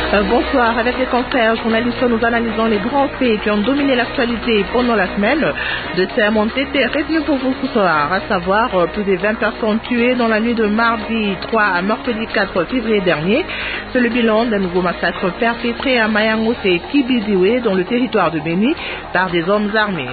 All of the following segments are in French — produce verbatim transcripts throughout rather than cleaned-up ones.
Euh, bonsoir, avec les confrères journalistes, nous analysons les grands faits qui ont dominé l'actualité pendant la semaine. De thèmes ont été retenus pour vous ce soir, à savoir euh, plus de vingt personnes tuées dans la nuit de mardi trois à mercredi quatre février dernier. C'est le bilan d'un nouveau massacre perpétré à Mayangos et Kibiziwe dans le territoire de Béni par des hommes armés.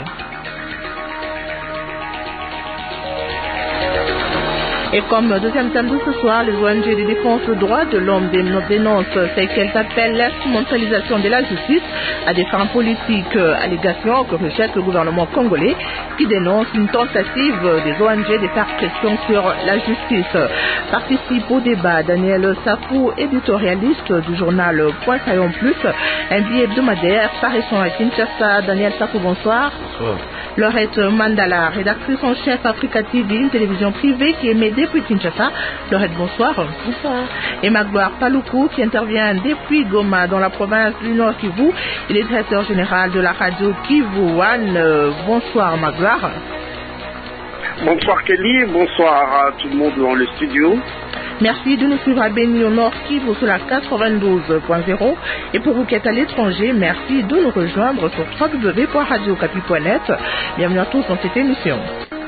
Et comme deuxième thème de ce soir, les O N G de défense des droits de l'homme dénoncent ce qu'elles appellent l'instrumentalisation de la justice à des fins politiques, allégations que rejette le gouvernement congolais qui dénonce une tentative des O N G de faire pression sur la justice. Participe au débat Daniel Safou, éditorialiste du journal Point Saillon Plus, un billet hebdomadaire paraissant à Kinshasa. Daniel Safou, bonsoir. Bonsoir. Laurette Mandala, rédactrice en chef Africa T V, une télévision privée qui émet depuis Kinshasa. Laurette, bonsoir. Bonsoir. Et Magloire Paloukou, qui intervient depuis Goma, dans la province du Nord Kivu. Il est directeur général de la radio Kivu One. Euh, bonsoir Magloire. Bonsoir Kelly, bonsoir à tout le monde dans le studio. Merci de nous suivre à Béni au Nord Kivu sur la quatre-vingt-douze point zéro. Et pour vous qui êtes à l'étranger, merci de nous rejoindre sur w w w point radio okapi point net. Bienvenue à tous dans cette émission.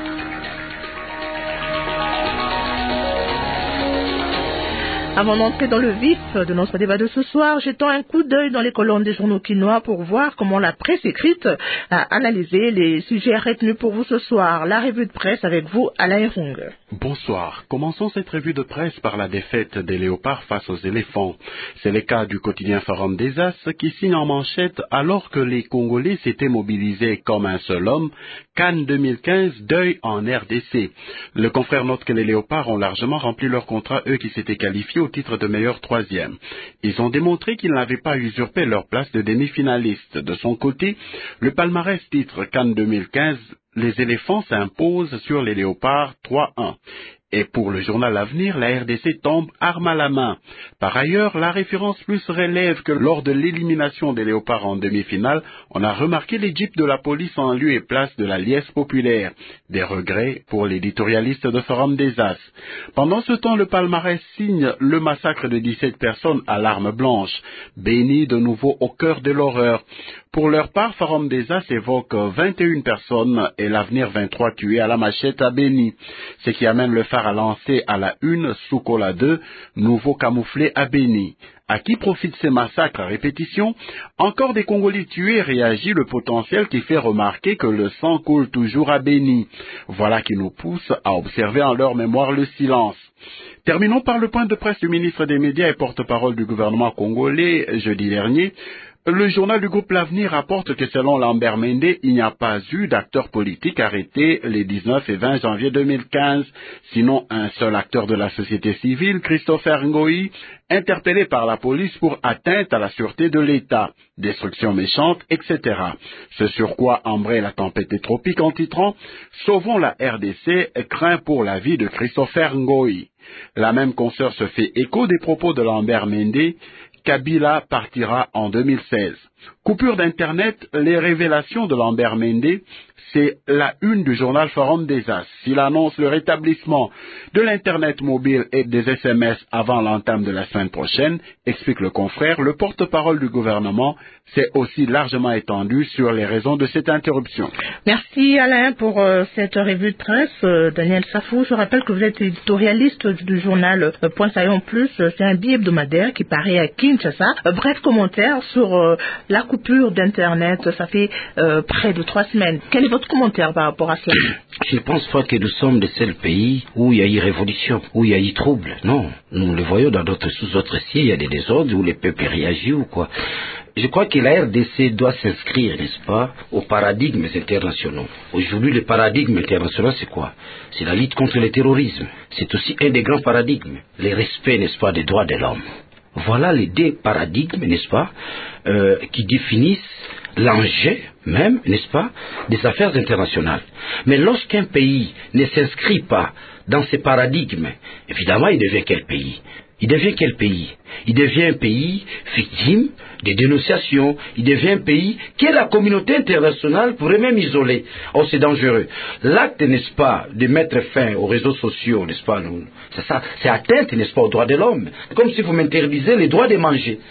Avant d'entrer dans le vif de notre débat de ce soir, jetons un coup d'œil dans les colonnes des journaux quinois pour voir comment la presse écrite a analysé les sujets retenus pour vous ce soir. La revue de presse avec vous, Alain Rung. Bonsoir. Commençons cette revue de presse par la défaite des léopards face aux éléphants. C'est le cas du quotidien Forum des As qui signe en manchette alors que les Congolais s'étaient mobilisés comme un seul homme. Cannes deux mille quinze, deuil en R D C. Le confrère note que les léopards ont largement rempli leur contrat, eux qui s'étaient qualifiés au titre de meilleur troisième. Ils ont démontré qu'ils n'avaient pas usurpé leur place de demi-finaliste. De son côté, le palmarès titre Cannes deux mille quinze, les éléphants s'imposent sur les léopards trois un. Et pour le journal L'Avenir, la R D C tombe arme à la main. Par ailleurs, la référence plus relève que lors de l'élimination des léopards en demi-finale, on a remarqué les jeeps de la police en lieu et place de la liesse populaire. Des regrets pour l'éditorialiste de Forum des As. Pendant ce temps, le palmarès signe le massacre de dix-sept personnes à l'arme blanche. Béni de nouveau au cœur de l'horreur. Pour leur part, Forum des As évoque vingt et une personnes et l'Avenir vingt-trois tués à la machette à Béni. Ce qui amène le phare à lancer à la une, Soukola deux, nouveau camouflé à Béni. À qui profitent ces massacres à répétition? Encore des Congolais tués, réagit le potentiel qui fait remarquer que le sang coule toujours à Béni. Voilà qui nous pousse à observer en leur mémoire le silence. Terminons par le point de presse du ministre des Médias et porte-parole du gouvernement congolais jeudi dernier. Le journal du groupe L'Avenir rapporte que selon Lambert Mende, il n'y a pas eu d'acteurs politiques arrêtés les dix-neuf et vingt janvier deux mille quinze, sinon un seul acteur de la société civile, Christopher Ngoï, interpellé par la police pour atteinte à la sûreté de l'État, destruction méchante, et cetera. Ce sur quoi embraye la tempête tropique en titrant « Sauvons la R D C, craint pour la vie de Christopher Ngoï ». La même consoeur se fait écho des propos de Lambert Mende. Kabila partira en deux mille seize. Coupure d'Internet, les révélations de Lambert Mende, c'est la une du journal Forum des As. S'il annonce le rétablissement de l'Internet mobile et des S M S avant l'entame de la semaine prochaine, explique le confrère, le porte-parole du gouvernement s'est aussi largement étendu sur les raisons de cette interruption. Merci Alain pour euh, cette revue de presse. Euh, Daniel Safou, je rappelle que vous êtes éditorialiste du journal euh, Point Saillon Plus. C'est un billet hebdomadaire qui paraît à Kinshasa. Euh, bref commentaire sur euh, la coupure d'Internet. Ça fait euh, près de trois semaines. Quel est votre commentaire par rapport à cela? Je ne pense pas que nous sommes le seul pays où il y a eu révolution, où il y a eu trouble. Non, nous le voyons dans d'autres sous-autres sièges, il y a des désordres où les peuples réagissent ou quoi. Je crois que la R D C doit s'inscrire, n'est-ce pas, aux paradigmes internationaux. Aujourd'hui, le paradigme international, c'est quoi? C'est la lutte contre le terrorisme. C'est aussi un des grands paradigmes, le respect, n'est-ce pas, des droits de l'homme. Voilà les deux paradigmes, n'est-ce pas, euh, qui définissent l'enjeu même, n'est-ce pas, des affaires internationales. Mais lorsqu'un pays ne s'inscrit pas dans ces paradigmes, évidemment, il devient quel pays? Il devient quel pays? Il devient un pays victime des dénonciations. Il devient un pays que la communauté internationale pourrait même isoler. Oh, c'est dangereux. L'acte, n'est-ce pas, de mettre fin aux réseaux sociaux, n'est-ce pas, c'est ça, c'est atteinte, n'est-ce pas, aux droits de l'homme. C'est comme si vous m'interdisez les droits de manger.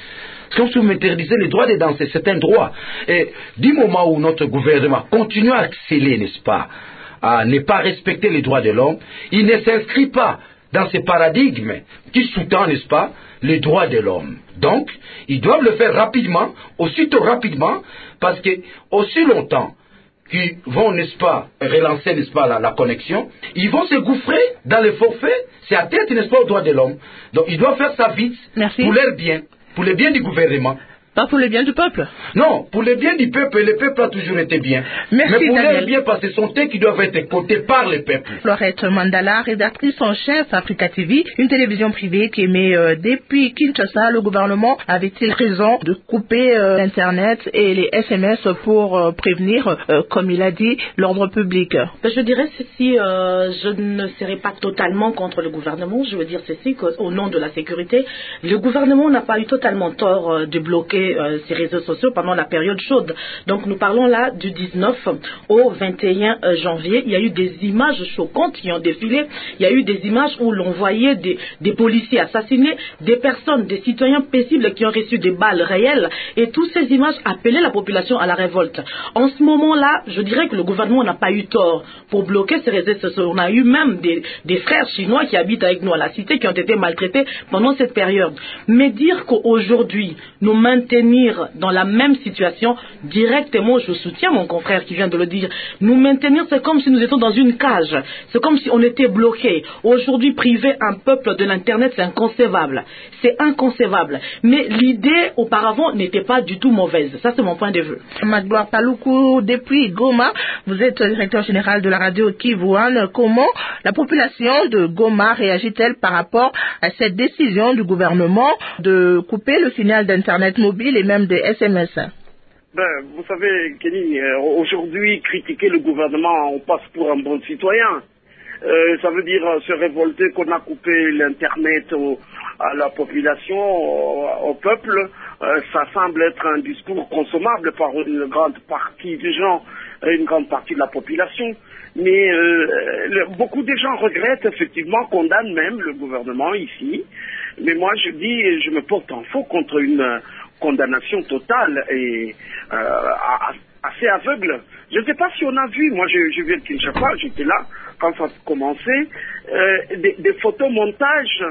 C'est comme si vous m'interdisez le droit de danser, c'est un droit. Et du moment où notre gouvernement continue à exceller, n'est-ce pas, à ne pas respecter les droits de l'homme, il ne s'inscrit pas dans ce paradigme qui sous-tend, n'est-ce pas, les droits de l'homme. Donc, ils doivent le faire rapidement, aussitôt rapidement, parce que aussi longtemps qu'ils vont, n'est-ce pas, relancer, n'est-ce pas, la, la connexion, ils vont se gouffrer dans les forfaits, c'est atteinte, n'est-ce pas, aux droits de l'homme. Donc, ils doivent faire ça vite. Merci. Pour leur bien, pour le bien du gouvernement. Pas pour le bien du peuple. Non, pour le bien du peuple, le peuple a toujours été bien. Merci, mais pour Daniel. leur bien, parce que ce sont eux qui doivent être cotés par le peuple. Laurette Mandala, rédactrice en chef Africa T V, une télévision privée qui émet euh, depuis Kinshasa. Le gouvernement avait-il raison de couper euh, l'Internet et les S M S pour euh, prévenir, euh, comme il a dit, l'ordre public? Je dirais ceci, euh, je ne serai pas totalement contre le gouvernement. Je veux dire ceci, qu'au nom de la sécurité, le gouvernement n'a pas eu totalement tort euh, de bloquer Euh, ces réseaux sociaux pendant la période chaude. Donc nous parlons là du dix-neuf au vingt et un janvier. Il y a eu des images choquantes qui ont défilé. Il y a eu des images où l'on voyait des, des policiers assassinés, des personnes, des citoyens paisibles qui ont reçu des balles réelles, et toutes ces images appelaient la population à la révolte. En ce moment-là, je dirais que le gouvernement n'a pas eu tort pour bloquer ces réseaux sociaux. On a eu même des, des frères chinois qui habitent avec nous à la cité qui ont été maltraités pendant cette période. Mais dire qu'aujourd'hui nous maintenons maintenir dans la même situation, directement, je soutiens mon confrère qui vient de le dire, nous maintenir, c'est comme si nous étions dans une cage, c'est comme si on était bloqué. Aujourd'hui, priver un peuple de l'Internet, c'est inconcevable. C'est inconcevable. Mais l'idée, auparavant, n'était pas du tout mauvaise. Ça, c'est mon point de vue. Magloire Paloukou, depuis Goma, vous êtes directeur général de la radio Kivuan. Comment la population de Goma réagit-elle par rapport à cette décision du gouvernement de couper le signal d'Internet mobile et même des S M S? Ben, vous savez, Kenny, euh, aujourd'hui, critiquer le gouvernement, on passe pour un bon citoyen. Euh, ça veut dire euh, se révolter qu'on a coupé l'Internet au, à la population, au, au peuple. Euh, ça semble être un discours consommable par une grande partie des gens, une grande partie de la population. Mais euh, le, beaucoup de gens regrettent, effectivement, condamnent même le gouvernement ici. Mais moi, je dis, je me porte en faux contre une euh, condamnation totale et euh, assez aveugle. Je ne sais pas si on a vu, moi je, je viens de Kinshasa, j'étais là quand ça a commencé, euh, des, des photomontages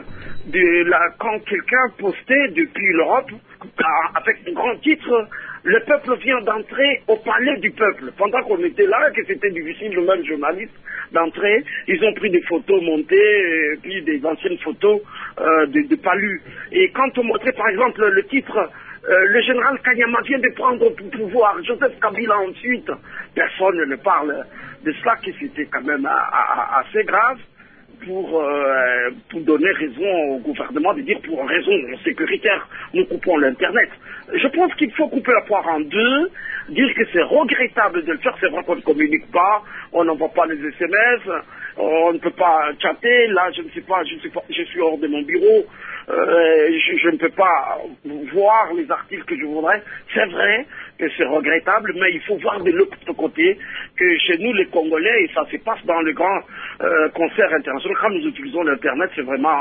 de la, quand quelqu'un postait depuis l'Europe avec un grand titre, le peuple vient d'entrer au palais du peuple. Pendant qu'on était là, que c'était difficile, le même journaliste, d'entrer, ils ont pris des photos montées, et puis des anciennes photos euh, de, de palus. Et quand on montrait par exemple le titre, Euh, le général Kanyama vient de prendre le pouvoir, Joseph Kabila ensuite, personne ne parle de cela, que c'était quand même a, a, assez grave pour, euh, pour donner raison au gouvernement de dire pour raison sécuritaire, nous coupons l'Internet. Je pense qu'il faut couper la poire en deux, dire que c'est regrettable de le faire, c'est vrai qu'on ne communique pas, on n'envoie pas les S M S, on ne peut pas chatter, là je ne sais pas, je ne sais pas, je suis hors de mon bureau, Euh, je, je ne peux pas voir les articles que je voudrais. C'est vrai que c'est regrettable, mais il faut voir de l'autre côté que chez nous les Congolais, et ça se passe dans les grands euh, concerts internationaux, quand nous utilisons l'Internet, c'est vraiment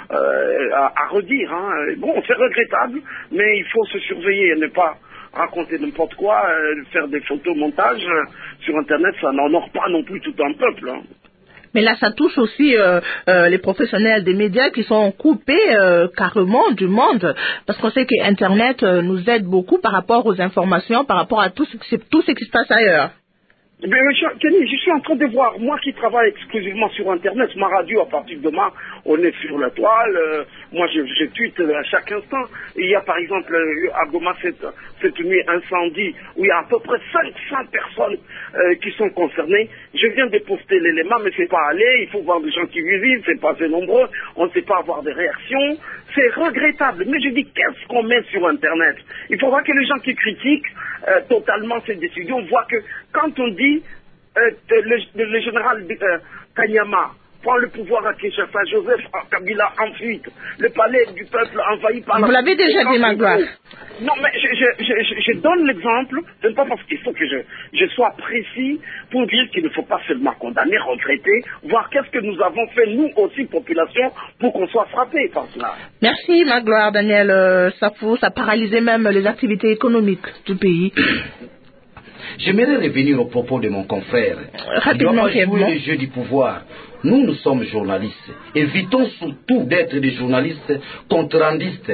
euh, à, à redire. Hein. Bon, c'est regrettable, mais il faut se surveiller et ne pas raconter n'importe quoi, euh, faire des photomontages euh, sur Internet, ça n'honore pas non plus tout un peuple. Hein. Mais là, ça touche aussi euh, euh, les professionnels des médias qui sont coupés euh, carrément du monde. Parce qu'on sait que Internet euh, nous aide beaucoup par rapport aux informations, par rapport à tout ce qui, tout ce qui se passe ailleurs. Mais monsieur Kenny, je suis en train de voir, moi qui travaille exclusivement sur Internet, ma radio, à partir de demain, on est sur la toile, euh, moi je, je tweete à chaque instant. Il y a par exemple à Goma cette, cette nuit incendie où il y a à peu près cinq cents personnes euh, qui sont concernées. Je viens de poster l'élément, mais c'est pas allé, il faut voir des gens qui visitent, c'est pas assez nombreux, on ne sait pas avoir des réactions. C'est regrettable, mais je dis qu'est-ce qu'on met sur Internet? Il faudra que les gens qui critiquent euh, totalement ces décisions voient que quand on dit Euh, le, le, le général euh, Kanyama prend le pouvoir à Kinshasa, Joseph Kabila en fuite, le palais du peuple envahi par la... Vous l'avez déjà dit, Magloire. Non, mais je, je, je, je donne l'exemple, ce n'est pas parce qu'il faut que je, je sois précis pour dire qu'il ne faut pas seulement condamner, regretter, voir qu'est-ce que nous avons fait, nous aussi, population, pour qu'on soit frappés par cela. Merci, Magloire, Daniel euh, Safou. Ça a paralysé même les activités économiques du pays. J'aimerais revenir au propos de mon confrère. Rapidement, Il doit pas jouer rapidement. le jeu du pouvoir. Nous, nous sommes journalistes. Évitons surtout d'être des journalistes contre-rendistes.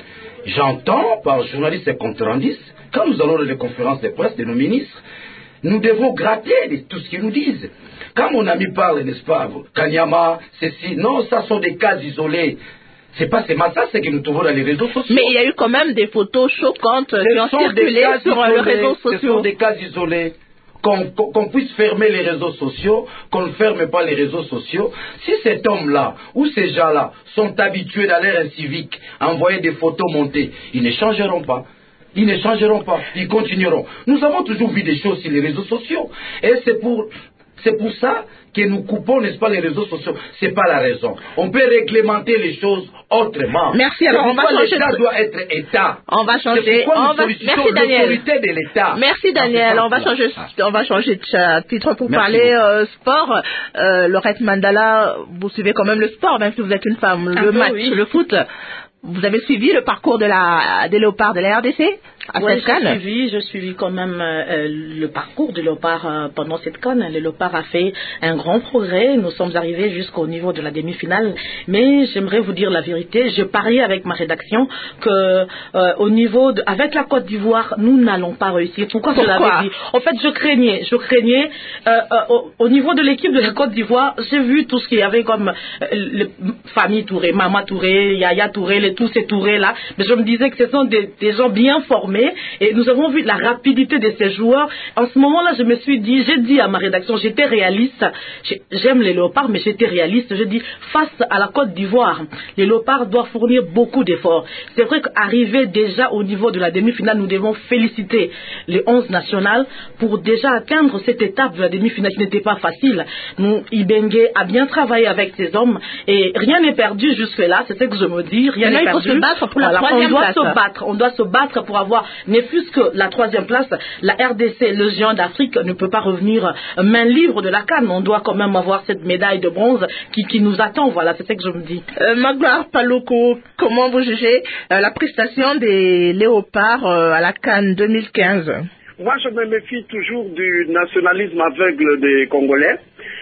J'entends par journalistes et contre-rendistes, quand nous allons dans les conférences de presse de nos ministres, nous devons gratter de tout ce qu'ils nous disent. Quand mon ami parle, n'est-ce pas, Kanyama, ceci, non, ça sont des cas isolés. C'est pas ces massacres que nous trouvons dans les réseaux sociaux. Mais il y a eu quand même des photos choquantes Ce qui ont sont des circulé cas sur isolés, les réseaux Ce sociaux. sont des cas isolés. Qu'on qu'on- qu'on puisse fermer les réseaux sociaux, qu'on ne ferme pas les réseaux sociaux. Si cet homme-là ou ces gens-là sont habitués dans l'ère civique à envoyer des photos montées, ils ne changeront pas. Ils ne changeront pas. Ils continueront. Nous avons toujours vu des choses sur les réseaux sociaux. Et c'est pour... C'est pour ça que nous coupons, n'est-ce pas, les réseaux sociaux. C'est pas la raison. On peut réglementer les choses autrement. Merci. Alors, on va changer. L'État doit être État. On va changer. C'est pourquoi On nous va... sollicitons Merci, Daniel. l'autorité de l'État. Merci, Daniel. On va changer, on va changer de chapitre pour Merci parler euh, sport. Euh, Laurette Mandala, vous suivez quand même le sport, même si vous êtes une femme. Un Le peu, match, oui. le foot. Vous avez suivi le parcours de la des léopards de la R D C à Oui, cette CAN? j'ai suivi, j'ai suivi quand même euh, le parcours de léopard euh, pendant cette CAN. Le léopard a fait un grand progrès. Nous sommes arrivés jusqu'au niveau de la demi-finale. Mais j'aimerais vous dire la vérité. Je pariais avec ma rédaction que euh, au niveau de, avec la Côte d'Ivoire, nous n'allons pas réussir. Pourquoi, Pourquoi je l'avais dit? En fait, je craignais, je craignais euh, euh, au, au niveau de l'équipe de la Côte d'Ivoire. J'ai vu tout ce qu'il y avait comme euh, le, famille Touré, Mama Touré, Yaya Touré, les, tous ces Touré là. Mais je me disais que ce sont des, des gens bien formés. Et nous avons vu la rapidité de ces joueurs. En ce moment-là, je me suis dit, j'ai dit à ma rédaction, j'étais réaliste. J'aime les léopards, mais j'étais réaliste. Je dis, face à la Côte d'Ivoire, les léopards doivent fournir beaucoup d'efforts. C'est vrai qu'arriver déjà au niveau de la demi-finale, nous devons féliciter les onze nationales pour déjà atteindre cette étape de la demi-finale qui n'était pas facile. Nous, Ibenge a bien travaillé avec ses hommes et rien n'est perdu jusque-là. C'est ce que je me dis. Rien n'est perdu. Il faut se battre pour la Voilà, troisième on doit place. se battre. On doit se battre pour avoir ne fût-ce que la troisième place. La R D C, le géant d'Afrique, ne peut pas revenir main libre de la CAN. On doit quand même avoir cette médaille de bronze qui, qui nous attend. Voilà, c'est ce que je me dis. Euh, Magloire Paluku, comment vous jugez euh, la prestation des léopards euh, à la CAN deux mille quinze? Moi, je me méfie toujours du nationalisme aveugle des Congolais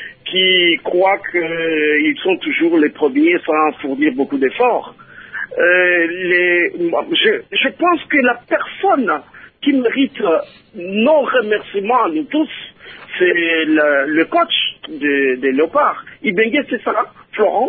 qui croient qu'ils sont toujours les premiers sans fournir beaucoup d'efforts. Euh, les, je, je pense que la personne qui mérite nos remerciements à nous tous, c'est le, le coach des de Léopards. Ibenge, c'est ça, Florent.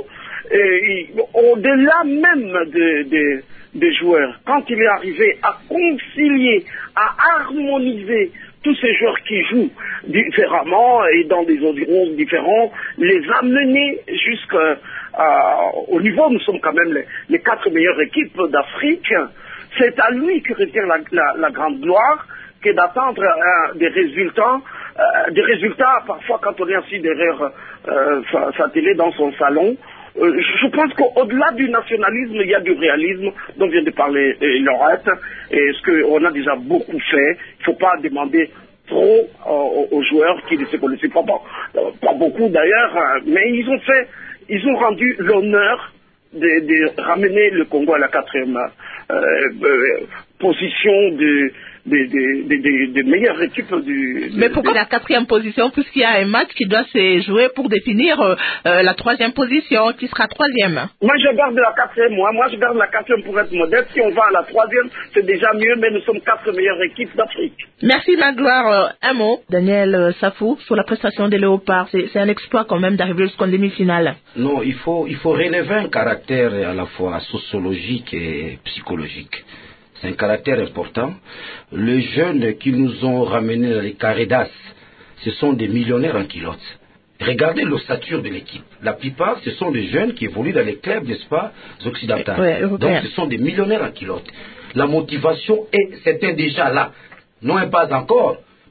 Et, au-delà même des de, de joueurs, quand il est arrivé à concilier, à harmoniser tous ces joueurs qui jouent différemment et dans des environs différents, les amener jusqu'à Euh, au niveau, nous sommes quand même les, les quatre meilleures équipes d'Afrique. C'est à lui que revient la, la, la grande gloire que d'attendre euh, des résultats, euh, des résultats parfois quand on est assis derrière euh, sa, sa télé dans son salon. Euh, je pense qu'au-delà du nationalisme, il y a du réalisme dont vient de parler euh, Laurette, et ce qu'on a déjà beaucoup fait. Il ne faut pas demander trop euh, aux joueurs qui ne se connaissaient pas, pas, pas beaucoup d'ailleurs, euh, mais ils ont fait Ils ont rendu l'honneur de, de ramener le Congo à la quatrième euh, euh, position des de, de, de, de, de meilleures équipes du... De, Mais pourquoi de... la quatrième position? Puisqu'il y a un match qui doit se jouer pour définir euh, euh, la troisième position, qui sera troisième. Moi, je garde la quatrième, moi. Moi, je garde la quatrième pour être modeste. Si on va à la troisième, c'est déjà mieux, mais nous sommes quatre meilleures équipes d'Afrique. Merci, Magloire. Euh, un mot, Daniel euh, Safou, sur la prestation des léopards. C'est un exploit quand même d'arriver jusqu'en demi-finale. Non, il faut, il faut relever un caractère à la fois sociologique et psychologique. C'est un caractère important. Les jeunes qui nous ont ramenés dans les carrés d'as, ce sont des millionnaires en culottes. Regardez l'ossature de l'équipe. La plupart, ce sont des jeunes qui évoluent dans les clubs, n'est-ce pas, occidentaux. Ouais, donc, ce sont des millionnaires en culottes. La motivation est, c'était déjà là. Non, pas encore.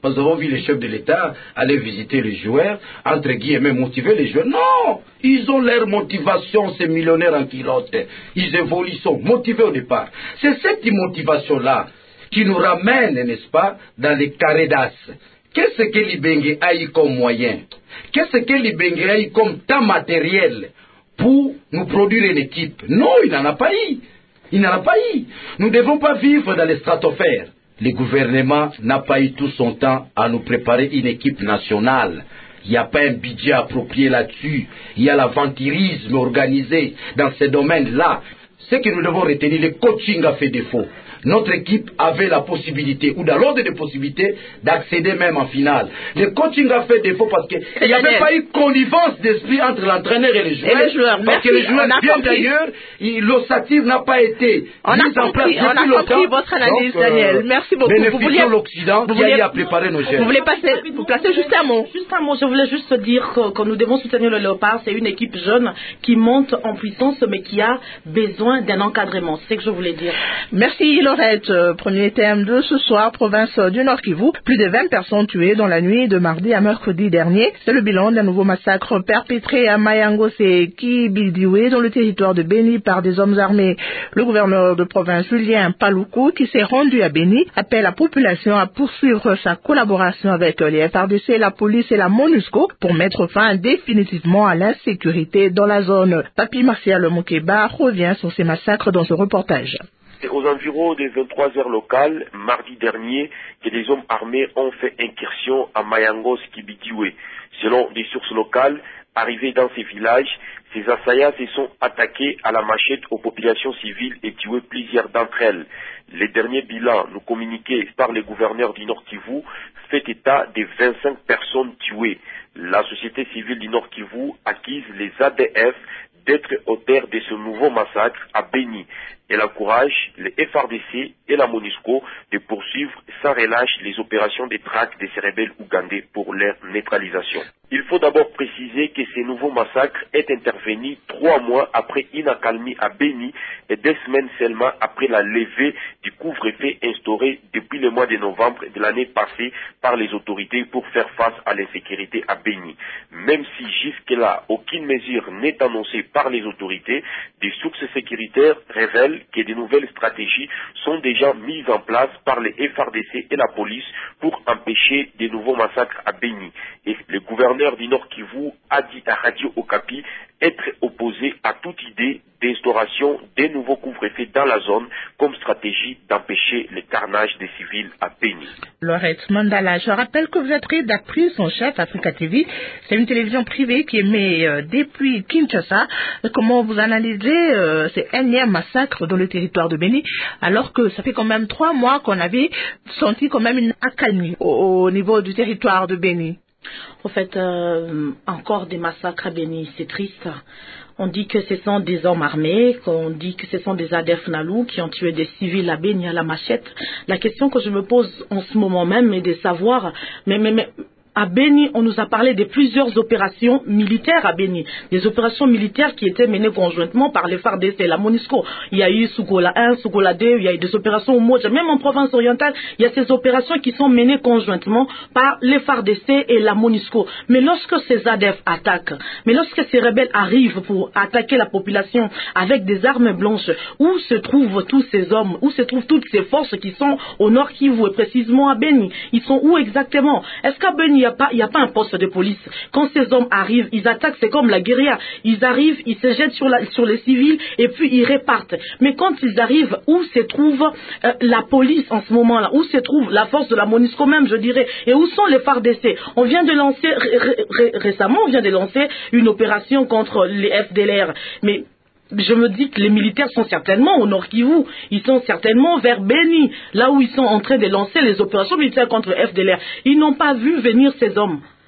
Nous avons vu les chefs de l'État aller visiter les joueurs, entre guillemets, motiver les joueurs. Non, ils ont leur motivation, ces millionnaires en culotte. Ils évoluent, ils sont motivés au départ. C'est cette motivation-là qui nous ramène, n'est-ce pas, dans les carrés d'as. Qu'est-ce que Libenge a eu comme moyen? Qu'est-ce que Libenge a eu comme temps matériel pour nous produire une équipe? Non, il n'en a pas eu. Il n'en a pas eu. Nous ne devons pas vivre dans les stratosphères. Le gouvernement n'a pas eu tout son temps à nous préparer une équipe nationale. Il n'y a pas un budget approprié là-dessus. Il y a l'aventurisme organisé dans ces domaines-là. Ce que nous devons retenir, le coaching a fait défaut. Notre équipe avait la possibilité, ou dans l'ordre des possibilités, d'accéder même en finale. Le coaching a fait défaut parce qu'il n'y avait pas eu connivence d'esprit entre l'entraîneur et les joueurs. Et les joueurs. Parce Merci. que les joueurs, bien compris. d'ailleurs, l'ossature n'a pas été on mise a en place compris, depuis on a longtemps. compris votre analyse, Donc, euh, Daniel. Merci beaucoup. Vous vouliez, l'Occident qui a eu à préparer nos jeunes. Vous voulez passer, vous placer juste un mot. Juste un mot. Je voulais juste dire que, que nous devons soutenir le Léopard. C'est une équipe jeune qui monte en puissance, mais qui a besoin d'un encadrement. C'est ce que je voulais dire. Merci, Laurette. Premier thème de ce soir, province du Nord Kivu. Plus de vingt personnes tuées dans la nuit de mardi à mercredi dernier. C'est le bilan d'un nouveau massacre perpétré à Mayangose et Kibidiwe dans le territoire de Beni par des hommes armés. Le gouverneur de province, Julien Paloukou, qui s'est rendu à Beni, appelle la population à poursuivre sa collaboration avec les F R D C, la police et la MONUSCO pour mettre fin définitivement à l'insécurité dans la zone. Papi Martial Moukeba revient sur ces massacres dans ce reportage. C'est aux environs des vingt-trois heures locales, mardi dernier, que des hommes armés ont fait incursion à Mayangos Kibidiwe. Selon des sources locales, arrivés dans ces villages, ces assaillants se sont attaqués à la machette aux populations civiles et tué plusieurs d'entre elles. Les derniers bilans nous communiqués par le gouverneur du Nord Kivu fait état de vingt-cinq personnes tuées. La société civile du Nord Kivu accuse les A D F d'être auteurs de ce nouveau massacre à Beni. Elle encourage les F R D C et la MONUSCO de poursuivre sans relâche les opérations de traque de ces rebelles ougandais pour leur neutralisation. Il faut d'abord préciser que ce nouveau massacre est intervenu trois mois après une accalmie à Beni et deux semaines seulement après la levée du couvre-feu instauré depuis le mois de novembre de l'année passée par les autorités pour faire face à l'insécurité à Beni. Même si jusque-là aucune mesure n'est annoncée par les autorités, des sources sécuritaires révèlent que de nouvelles stratégies sont déjà mises en place par les F R D C et la police pour empêcher de nouveaux massacres à Beni. Et le gouverneur du Nord Kivu a dit à Radio Okapi être opposé à toute idée d'instauration des nouveaux couvre-feux dans la zone comme stratégie d'empêcher le carnage des civils à Beni. Laurette Mandala, je rappelle que vous êtes rédactrice en chef Africa T V. C'est une télévision privée qui émet euh, depuis Kinshasa. Comment vous analysez euh, ces énièmes massacres dans le territoire de Beni, alors que ça fait quand même trois mois qu'on avait senti quand même une accalmie au, au niveau du territoire de Beni? En fait, euh, encore des massacres à Beni, c'est triste. On dit que ce sont des hommes armés, qu'on dit que ce sont des A D F Nalou qui ont tué des civils à Beni à la machette. La question que je me pose en ce moment même est de savoir, mais, mais, mais à Beni, on nous a parlé de plusieurs opérations militaires à Beni. Des opérations militaires qui étaient menées conjointement par les F A R D C et la MONUSCO. Il y a eu Soukola un, Soukola deux, il y a eu des opérations au Moja. Même en province orientale, il y a ces opérations qui sont menées conjointement par les F A R D C et la MONUSCO. Mais lorsque ces A D F attaquent, mais lorsque ces rebelles arrivent pour attaquer la population avec des armes blanches, où se trouvent tous ces hommes, où se trouvent toutes ces forces qui sont au Nord Kivu et précisément à Beni? Ils sont où exactement? Est-ce qu'à Beni, il n'y a pas, il n'y a pas un poste de police? Quand ces hommes arrivent, ils attaquent, c'est comme la guérilla. Ils arrivent, ils se jettent sur, la, sur les civils et puis ils repartent. Mais quand ils arrivent, où se trouve euh, la police en ce moment-là? Où se trouve la force de la MONUSCO même, je dirais? Et où sont les F A R D C? On vient de lancer, ré, ré, récemment, on vient de lancer une opération contre les F D L R. Mais je me dis que les militaires sont certainement au Nord Kivu, ils sont certainement vers Beni, là où ils sont en train de lancer les opérations militaires contre le F D L R. Ils n'ont pas vu venir ces hommes.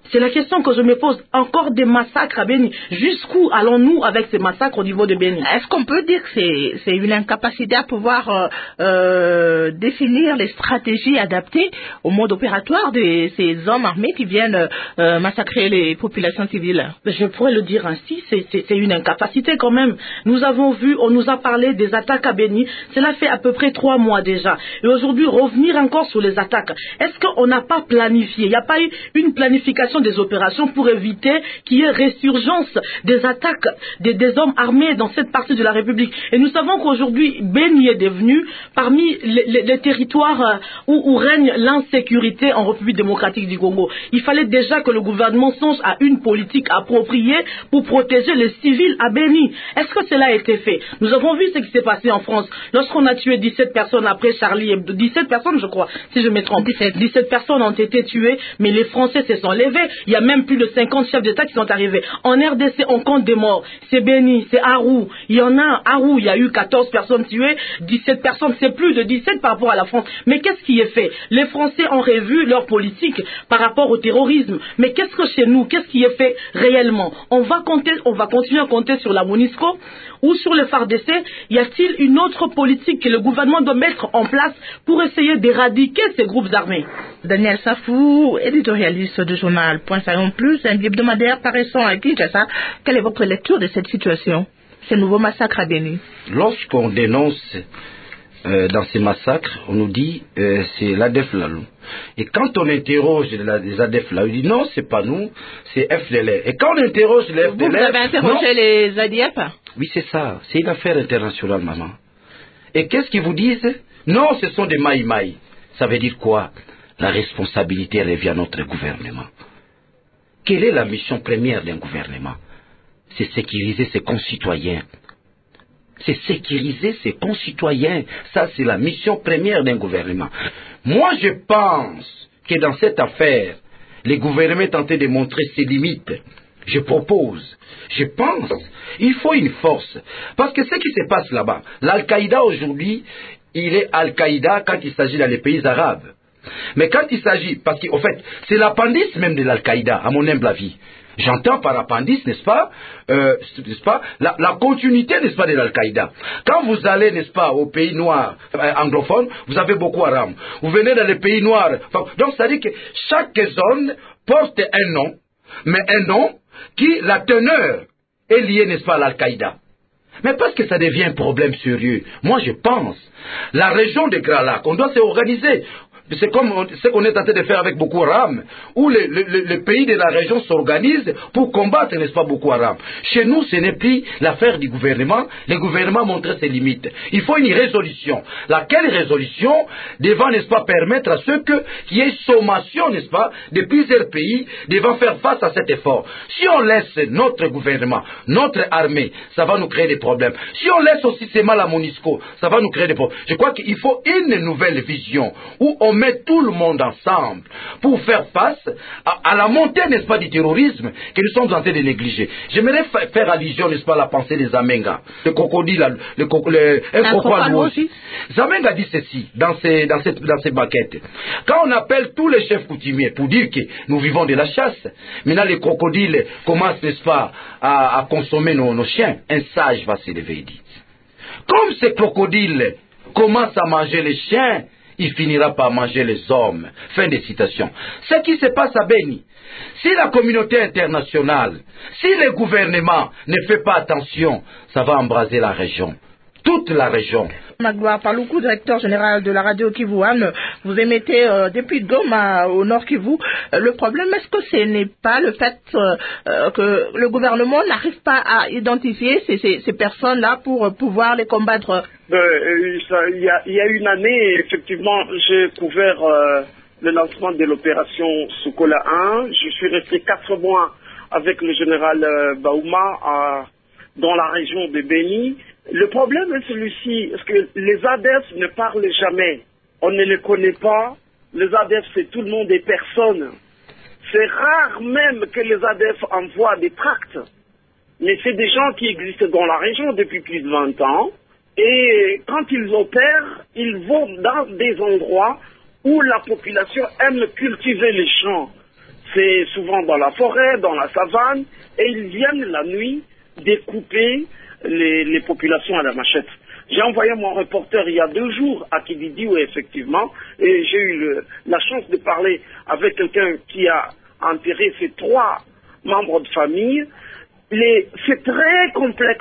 C'est la question que je me pose. Encore des massacres à Béni. Jusqu'où allons-nous avec ces massacres au niveau de Béni? Est-ce qu'on peut dire que c'est une incapacité à pouvoir euh, euh, définir les stratégies adaptées au mode opératoire de ces hommes armés qui viennent euh, massacrer les populations civiles? Je pourrais le dire ainsi, c'est une incapacité quand même. Nous avons vu, on nous a parlé des attaques à Béni. Cela fait à peu près trois mois déjà. Et aujourd'hui, revenir encore sur les attaques. Est-ce qu'on n'a pas planifié? Il n'y a pas eu une planification des opérations pour éviter qu'il y ait résurgence des attaques des, des hommes armés dans cette partie de la République. Et nous savons qu'aujourd'hui, Béni est devenu parmi les, les, les territoires où, où règne l'insécurité en République démocratique du Congo. Il fallait déjà que le gouvernement songe à une politique appropriée pour protéger les civils à Béni. Est-ce que cela a été fait? Nous avons vu ce qui s'est passé en France lorsqu'on a tué dix-sept personnes après Charlie Hebdo. dix-sept personnes, je crois, si je me trompe. dix-sept, dix-sept personnes ont été tuées, mais les Français se sont levés. Il y a même plus de cinquante chefs d'État qui sont arrivés. En R D C, on compte des morts. C'est Béni, c'est Arou. Il y en a à Arou, il y a eu quatorze personnes tuées, dix-sept personnes, c'est plus de dix-sept par rapport à la France. Mais qu'est-ce qui est fait? Les Français ont revu leur politique par rapport au terrorisme. Mais qu'est-ce que chez nous, qu'est-ce qui est fait réellement? On va compter, on va continuer à compter sur la MONUSCO ou sur le F A R D C. Y a-t-il une autre politique que le gouvernement doit mettre en place pour essayer d'éradiquer ces groupes armés? Daniel Safou, éditorialiste du journal Point Saillon Plus, un hebdomadaire paraissant à Kinshasa. Quelle est votre lecture de cette situation, ces nouveaux massacres à Béni? Lorsqu'on dénonce euh, dans ces massacres, on nous dit euh, c'est l'A D F Lalou. Et quand on interroge les A D F Lalou, on dit non, c'est pas nous, c'est F D L R. Et quand on interroge les F D L R... Vous, vous avez interrogé non, les A D F? Oui, c'est ça. C'est une affaire internationale, maman. Et qu'est-ce qu'ils vous disent? Non, ce sont des maï-maï. Ça veut dire quoi? La responsabilité revient à notre gouvernement. Quelle est la mission première d'un gouvernement? C'est sécuriser ses concitoyens. C'est sécuriser ses concitoyens. Ça, c'est la mission première d'un gouvernement. Moi, je pense que dans cette affaire, les gouvernements tentaient de montrer ses limites. Je propose, je pense, il faut une force. Parce que ce qui se passe là-bas, l'Al-Qaïda aujourd'hui, il est Al-Qaïda quand il s'agit dans les pays arabes. Mais quand il s'agit, parce qu'en fait, c'est l'appendice même de l'Al-Qaïda, à mon humble avis. J'entends par appendice, n'est-ce pas, euh, n'est-ce pas, la, la continuité, n'est-ce pas, de l'Al-Qaïda. Quand vous allez, n'est-ce pas, aux pays noirs euh, anglophones, vous avez beaucoup Haram. Vous venez dans les pays noirs. Enfin, donc, ça dit que chaque zone porte un nom, mais un nom qui, la teneur, est liée, n'est-ce pas, à l'Al-Qaïda. Mais parce que ça devient un problème sérieux, moi je pense, la région de Grand Lac, on doit s'organiser. C'est comme ce qu'on est en train de faire avec Boko Haram, où les, les, les pays de la région s'organisent pour combattre, n'est-ce pas, Boko Haram. Chez nous, ce n'est plus l'affaire du gouvernement. Le gouvernement montre ses limites. Il faut une résolution. Laquelle résolution devant, n'est-ce pas, permettre à ceux que, qu'il y ait sommation, n'est-ce pas, de plusieurs pays devant faire face à cet effort. Si on laisse notre gouvernement, notre armée, ça va nous créer des problèmes. Si on laisse aussi seulement la MONUSCO, ça va nous créer des problèmes. Je crois qu'il faut une nouvelle vision où on met tout le monde ensemble pour faire face à, à la montée, n'est-ce pas, du terrorisme que nous sommes en train de négliger. J'aimerais fa faire allusion, n'est-ce pas, à la pensée des Zamenga, le crocodile, le, le, le un crocodile aussi. Zamenga dit ceci dans ses, dans, cette, dans ses maquettes. Quand on appelle tous les chefs coutumiers pour dire que nous vivons de la chasse, maintenant les crocodiles commencent, n'est-ce pas, à, à consommer nos, nos chiens, un sage va se lever et dire. Comme ces crocodiles commencent à manger les chiens, il finira par manger les hommes. Fin de citation. Ce qui se passe à Béni, si la communauté internationale, si le gouvernement ne fait pas attention, ça va embraser la région. Toute la région. Magloire Paloukou, directeur général de la radio Kivu One, vous émettez euh, depuis Goma au nord Kivu. Euh, le problème, est-ce que ce n'est pas le fait euh, que le gouvernement n'arrive pas à identifier ces, ces, ces personnes-là pour euh, pouvoir les combattre? euh, ça, il, y a, il y a une année, effectivement, j'ai couvert euh, le lancement de l'opération Sokola un. Je suis resté quatre mois avec le général euh, Baouma à, dans la région de Béni. Le problème est celui-ci, parce que les A D F ne parlent jamais. On ne les connaît pas. Les A D F, c'est tout le monde des personnes. C'est rare même que les A D F envoient des tracts. Mais c'est des gens qui existent dans la région depuis plus de vingt ans. Et quand ils opèrent, ils vont dans des endroits où la population aime cultiver les champs. c'est souvent dans la forêt, dans la savane, et ils viennent la nuit découper les, les populations à la machette. J'ai envoyé mon reporter il y a deux jours à Kibidiou, effectivement, et j'ai eu le, la chance de parler avec quelqu'un qui a enterré ses trois membres de famille. C'est très complexe.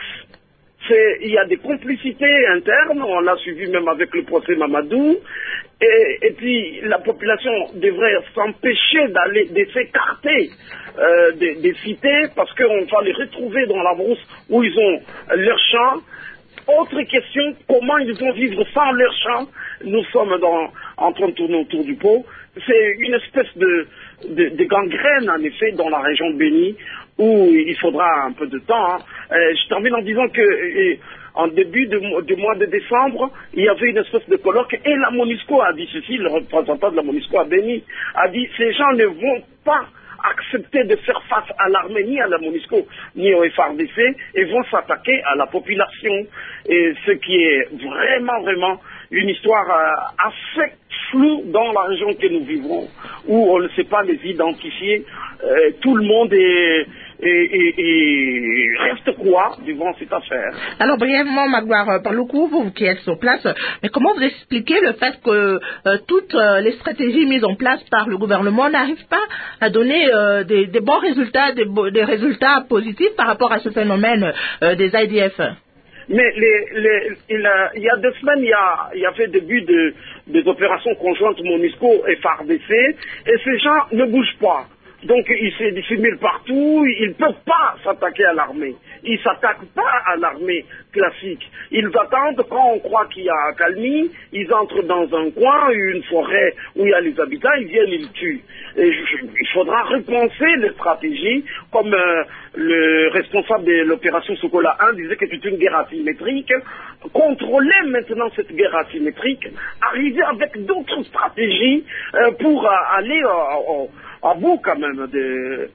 Il y a des complicités internes, on l'a suivi même avec le procès Mamadou, et, et puis la population devrait s'empêcher d'aller, de s'écarter euh, des, des cités, parce qu'on va les retrouver dans la brousse où ils ont leur champ. Autre question, comment ils vont vivre sans leur champ? Nous sommes dans, en train de tourner autour du pot. C'est une espèce de, de, de gangrène, en effet, dans la région de Béni, où il faudra un peu de temps. Hein. Euh, je termine en disant que euh, en début de, du mois de décembre, il y avait une espèce de colloque, et la MONUSCO a dit ceci, le représentant de la MONUSCO à Béni a dit, ces gens ne vont pas accepter de faire face à l'armée, ni à la MONUSCO, ni au F R D C, et vont s'attaquer à la population. Et ce qui est vraiment, vraiment une histoire euh, assez floue dans la région que nous vivons, où on ne sait pas les identifier. Euh, tout le monde est... Et, et, et reste quoi devant cette affaire? Alors brièvement, Magloire Parloukou, vous qui êtes sur place, mais comment vous expliquez le fait que euh, toutes euh, les stratégies mises en place par le gouvernement n'arrivent pas à donner euh, des, des bons résultats, des, des résultats positifs par rapport à ce phénomène euh, des I D F? Mais les, les, il, a, il y a deux semaines, il y, a, il y avait début de, des opérations conjointes MONUSCO et F R D C, et ces gens ne bougent pas. Donc ils se dissimulent partout, ils ne peuvent pas s'attaquer à l'armée. Ils ne s'attaquent pas à l'armée classique. Ils attendent quand on croit qu'il y a accalmie, ils entrent dans un coin, une forêt où il y a les habitants, ils viennent, ils tuent. Et je, il faudra repenser les stratégies, comme euh, le responsable de l'opération Sokola un disait que c'est une guerre asymétrique. Contrôler maintenant cette guerre asymétrique, arriver avec d'autres stratégies euh, pour euh, aller euh, euh, à bout quand même de,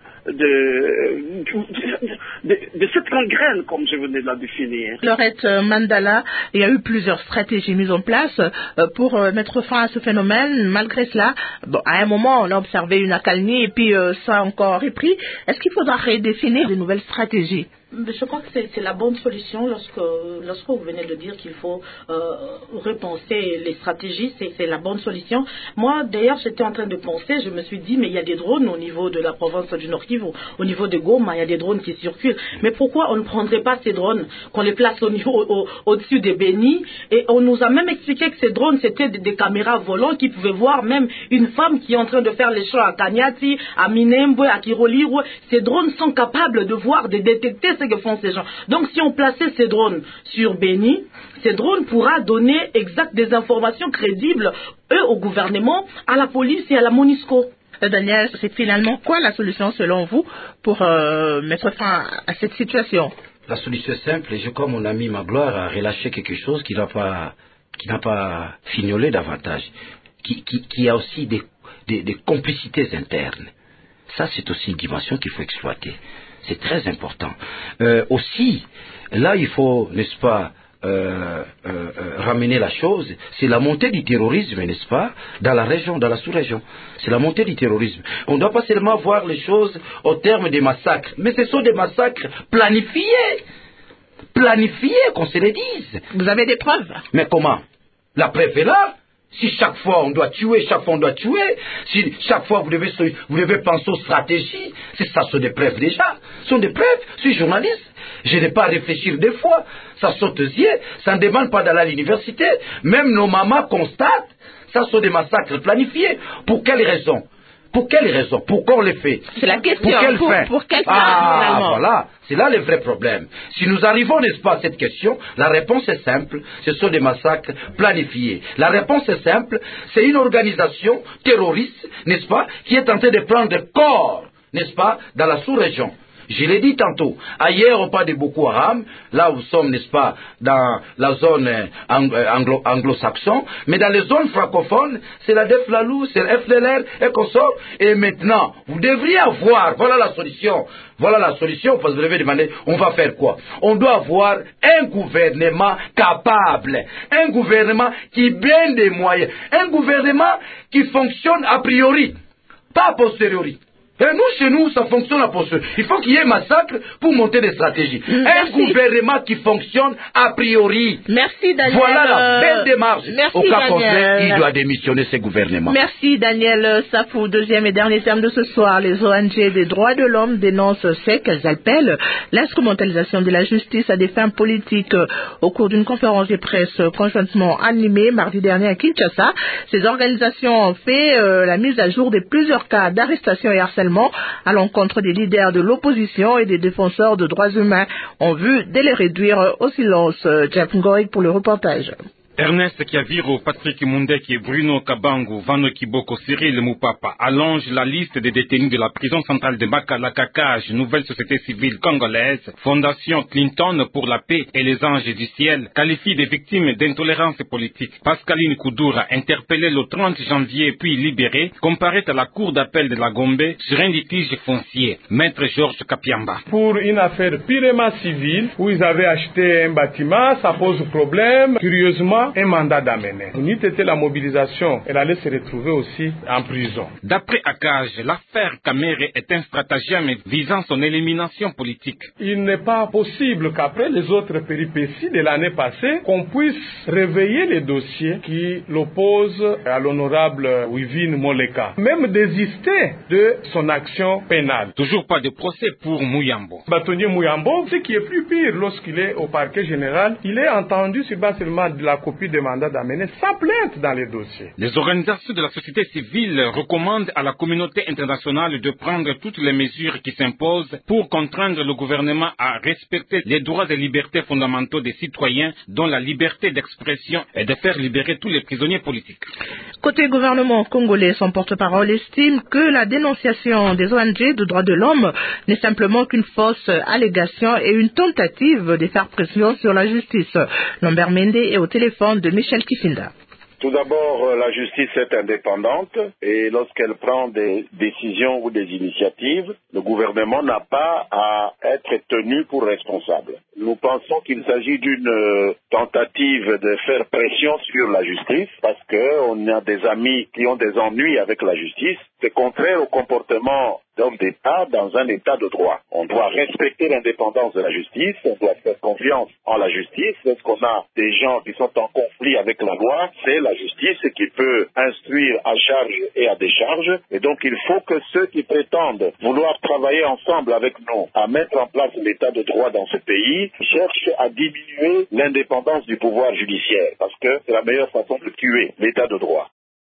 de, de, de cette gangrène, comme je venais de la définir. Laurette Mandala, il y a eu plusieurs stratégies mises en place pour mettre fin à ce phénomène. Malgré cela, bon, à un moment, on a observé une accalmie et puis euh, ça a encore repris. Est-ce qu'il faudra redéfinir de nouvelles stratégies? Je crois que c'est la bonne solution lorsque, lorsque vous venez de dire qu'il faut euh, repenser les stratégies, c'est la bonne solution. Moi, d'ailleurs, j'étais en train de penser, je me suis dit, mais il y a des drones au niveau de la province du Nord Kivu, au niveau de Goma, il y a des drones qui circulent. Mais pourquoi on ne prendrait pas ces drones, qu'on les place au niveau, au, au-dessus des Béni? Et on nous a même expliqué que ces drones, c'était des, des caméras volantes qui pouvaient voir même une femme qui est en train de faire les champs à Kanyati, à Minembwe, à Kirolirwe. Ces drones sont capables de voir, de détecter ce que font ces gens. Donc si on plaçait ces drones sur Béni, ces drones pourra donner exact des informations crédibles, eux au gouvernement, à la police et à la MONUSCO. Daniel, c'est finalement quoi la solution selon vous pour euh, mettre fin à cette situation? La solution est simple, et je crois mon ami Magloire a relâché quelque chose qui n'a pas, qui n'a pas fignolé davantage, qui, qui, qui a aussi des, des, des complicités internes. Ça, c'est aussi une dimension qu'il faut exploiter. C'est très important. Euh, aussi, là, il faut, n'est-ce pas, euh, euh, euh, ramener la chose, c'est la montée du terrorisme, n'est-ce pas, dans la région, dans la sous-région. C'est la montée du terrorisme. On ne doit pas seulement voir les choses au terme des massacres, mais ce sont des massacres planifiés. Planifiés, qu'on se les dise. Vous avez des preuves? Mais comment? La preuve est là. Si chaque fois on doit tuer, chaque fois on doit tuer, si chaque fois vous devez, vous devez penser aux stratégies, c'est ça, ce sont des preuves déjà. Ce sont des preuves. Je suis journaliste. Je n'ai pas à réfléchir des fois. Ça saute aux yeux. Ça ne demande pas d'aller à l'université. Même nos mamans constatent. Ça sont des massacres planifiés. Pour quelles raisons? Pour quelles raisons? Pourquoi on les fait? C'est la question. Pour quelle pour, fin? Pour quelle fin, ah, finalement? Voilà. C'est là le vrai problème. Si nous arrivons, n'est-ce pas, à cette question, la réponse est simple. Ce sont des massacres planifiés. La réponse est simple. C'est une organisation terroriste, n'est-ce pas, qui est en train de prendre corps, n'est-ce pas, dans la sous-région. Je l'ai dit tantôt, ailleurs on parle de Boko Haram, là où nous sommes, n'est-ce pas, dans la zone anglo, anglo-saxon, mais dans les zones francophones, c'est la Deflalou, c'est le F D L R et consort. Et maintenant, vous devriez avoir, voilà la solution, voilà la solution, parce que vous devez demander, on va faire quoi? On doit avoir un gouvernement capable, un gouvernement qui donne des moyens, un gouvernement qui fonctionne a priori, pas a posteriori. Et nous, chez nous, ça fonctionne à poste. Il faut qu'il y ait massacre pour monter des stratégies. Merci. Un gouvernement qui fonctionne a priori. Merci, Daniel. Voilà la belle démarche. Merci, Au cas Daniel. contraire, il doit démissionner ces gouvernements. Merci, Daniel Safou. Deuxième et dernier terme de ce soir. Les O N G des droits de l'homme dénoncent ce qu'elles appellent l'instrumentalisation de la justice à des fins politiques. Au cours d'une conférence de presse conjointement animée mardi dernier à Kinshasa, ces organisations ont fait euh, la mise à jour de plusieurs cas d'arrestation et harcèlement à l'encontre des leaders de l'opposition et des défenseurs de droits humains en vue de les réduire au silence. Jeff Ngoy pour le reportage. Ernest Kiaviro, Patrick Mundeki, Bruno Kabangu, Vano Kiboko, Cyril Moupapa allongent la liste des détenus de la prison centrale de Makala-Kakage, nouvelle société civile congolaise, Fondation Clinton pour la paix et les anges du ciel, qualifie des victimes d'intolérance politique. Pascaline Koudoura, interpellée le trente janvier puis libérée, comparaît à la cour d'appel de la Gombe sur un litige foncier. Maître Georges Kapiamba. Pour une affaire purement civile, où ils avaient acheté un bâtiment, ça pose problème. Curieusement, un mandat d'amener. N'eût été la mobilisation, elle allait se retrouver aussi en prison. D'après Akage, l'affaire Kamere est un stratagème visant son élimination politique. Il n'est pas possible qu'après les autres péripéties de l'année passée, qu'on puisse réveiller les dossiers qui l'opposent à l'honorable Wivine Moleka. Même désister de son action pénale. Toujours pas de procès pour Mouyambo. Bâtonnier Mouyambo, ce qui est plus pire lorsqu'il est au parquet général, il est entendu sur base seulement de la copie de mandat d'amener sans plainte dans les dossiers. Les organisations de la société civile recommandent à la communauté internationale de prendre toutes les mesures qui s'imposent pour contraindre le gouvernement à respecter les droits et libertés fondamentaux des citoyens, dont la liberté d'expression, et de faire libérer tous les prisonniers politiques. Côté gouvernement congolais, son porte-parole estime que la dénonciation des O N G de droits de l'homme n'est simplement qu'une fausse allégation et une tentative de faire pression sur la justice. Lambert Mende est au téléphone de Michel Kifinda. Tout d'abord, la justice est indépendante et lorsqu'elle prend des décisions ou des initiatives, le gouvernement n'a pas à être tenu pour responsable. Nous pensons qu'il s'agit d'une tentative de faire pression sur la justice parce qu'on a des amis qui ont des ennuis avec la justice. C'est contraire au comportement d'homme d'État dans un État de droit. On doit respecter l'indépendance de la justice, on doit faire confiance en la justice. Lorsqu'on a des gens qui sont en conflit avec la loi, c'est la justice qui peut instruire à charge et à décharge. Et donc il faut que ceux qui prétendent vouloir travailler ensemble avec nous à mettre en place l'État de droit dans ce pays cherchent à diminuer l'indépendance du pouvoir judiciaire parce que c'est la meilleure façon de tuer l'État de droit.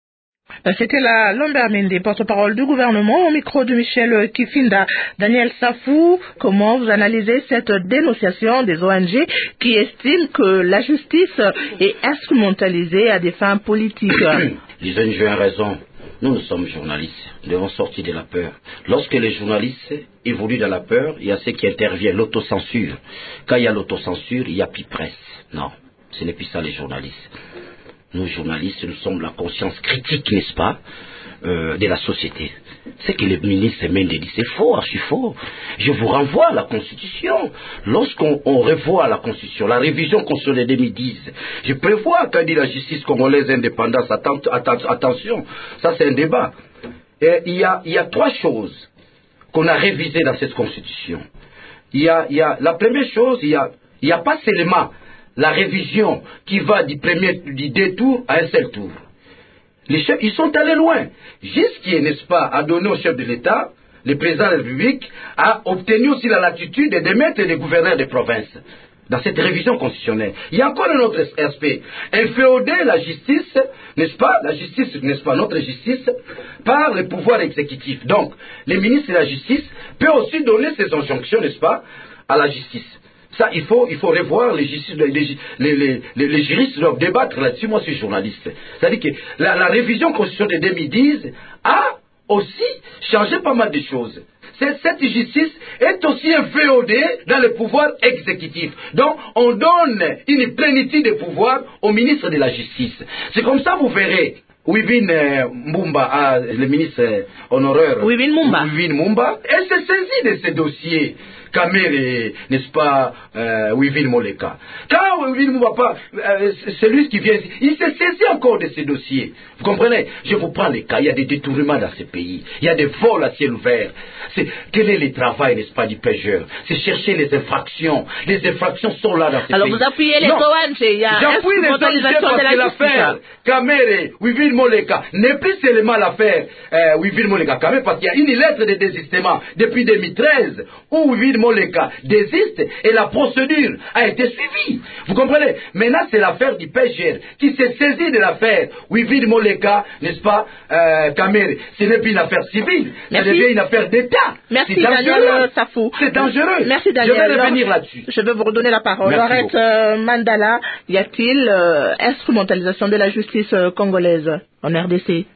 C'était la Lambert Mende, porte-parole du gouvernement, au micro de Michel Kifinda. Daniel Safou, comment vous analysez cette dénonciation des O N G qui estiment que la justice est instrumentalisée à des fins politiques? Les O N G ont raison. Nous, nous sommes journalistes. Nous devons sortir de la peur. Lorsque les journalistes évoluent dans la peur, il y a ceux qui interviennent, l'autocensure. Quand il y a l'autocensure, il y a plus presse. Non, ce n'est plus ça les journalistes. Nous, journalistes, nous sommes la conscience critique, n'est-ce pas, euh, de la société. C'est que le ministre Mende dit, c'est faux, archi faux. Je vous renvoie à la Constitution. Lorsqu'on on revoit la Constitution, la révision constitutionnelle de deux mille dix, je prévois quand dit la justice congolaise indépendante, atten, atten, attention, ça c'est un débat. Et il y a, il y a trois choses qu'on a révisées dans cette Constitution. Il y a, il y a la première chose, il y a, il y a pas seulement la révision qui va du premier, du deux tours à un seul tour. Les chefs, ils sont allés loin. Jusqu'à, n'est-ce pas, à donner au chef de l'État, le président de la République, a obtenu aussi la latitude de démettre les gouverneurs des provinces. Dans cette révision constitutionnelle. Il y a encore un autre aspect. Inféoder la justice, n'est-ce pas, la justice, n'est-ce pas, notre justice, par le pouvoir exécutif. Donc, le ministre de la Justice peut aussi donner ses injonctions, n'est-ce pas, à la justice. Ça, il faut, il faut revoir, les, justices, les, les, les, les, les juristes doivent débattre là-dessus. Moi, je suis journaliste. C'est-à-dire que la, la révision constitutionnelle de deux mille dix a aussi changé pas mal de choses. Cette, cette justice est aussi inféodée dans le pouvoir exécutif. Donc, on donne une plénitude de pouvoir au ministre de la Justice. C'est comme ça, vous verrez. Wivine euh, Mumba, ah, le ministre euh, honoraire Wivine Mumba. Wivine Mumba, elle s'est saisie de ces dossiers. Kamere, n'est-ce pas, euh, Wivine Moleka. Quand Wivine Moleka, euh, c'est lui qui vient, il s'est saisi encore de ces dossiers. Vous comprenez? Je vous prends les cas, il y a des détournements dans ces pays, il y a des vols à ciel ouvert. C'est, quel est le travail, n'est-ce pas, du pêcheur? C'est chercher les infractions. Les infractions sont là dans ces Alors pays. Alors vous appuyez les O N G, il y a J'appuie les O N G parce que l'affaire Kamere, Wivine Moleka n'est plus seulement l'affaire euh, Wivine Moleka Kamere, parce qu'il y a une lettre de désistement depuis deux mille treize où Wivine Moleka désiste et la procédure a été suivie. Vous comprenez? Maintenant c'est l'affaire du P G R qui s'est saisi de l'affaire Wivine Moleka, n'est-ce pas, euh, Kamere. Ce n'est plus une affaire civile, ça devient une affaire d'État. Merci Daniel Safou. C'est dangereux. Merci Daniel. Je vais revenir là-dessus. Je vais vous redonner la parole. Arrête euh, Mandala, y a-t-il euh, instrumentalisation de la justice euh, congolaise en R D C?